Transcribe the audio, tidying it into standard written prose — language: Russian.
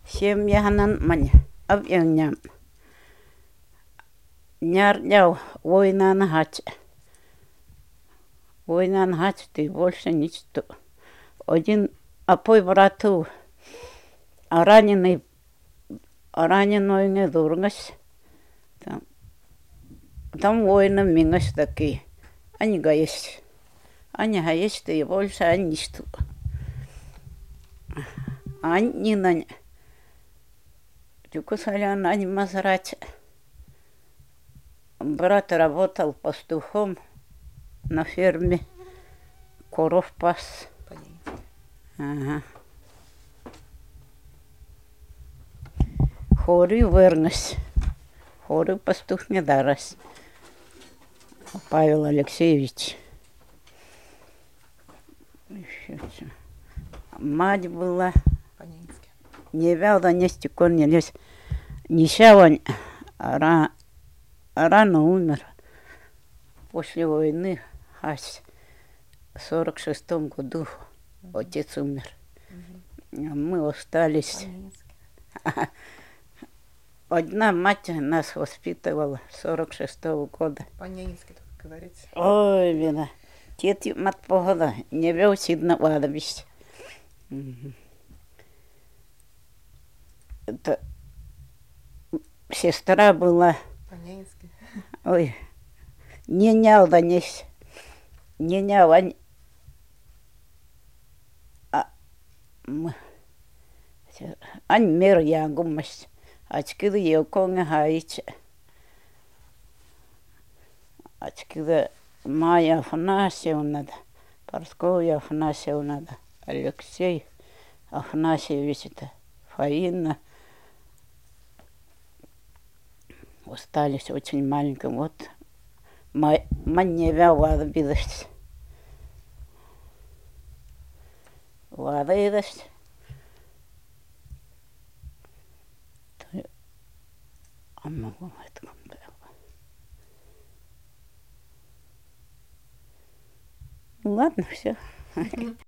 Семьяханан мань абьяңням. Нярдяв войнаны хач. Войнаны хач ты больше ничто. Один апой брату раненый не дургас. Там война мингас таки. Они гаешь. Они гаешь ты больше они ничто. Они на Тюкусалян они мазрач. Брат работал пастухом на ферме. Коров пас. Ага. Хори вернусь. Хори пастух не дарас. Павел Алексеевич. Мать была. Не вяло не стекон не лез. Нищавань. Рано умер. После войны. Аж в 46-м году отец умер. Мы остались. Одна мать нас воспитывала с 46-го года. По-ненецки только говорите. Ой, беда. Тети мат погода. Не вел сидно ладобище. Это сестра была. По-ненецки. Ой. Не нял да несь. Не нял, ань мер янгумас. Ачкиды елконга хаич. Ачкиды Майя Афанасьевна, Парсковья Афанасьевна, Алексей Афанасьевич, Фаина. Остались очень маленьким. Вот маневя вада бидась. Вада идась. А могу это комплекс. Ладно, все.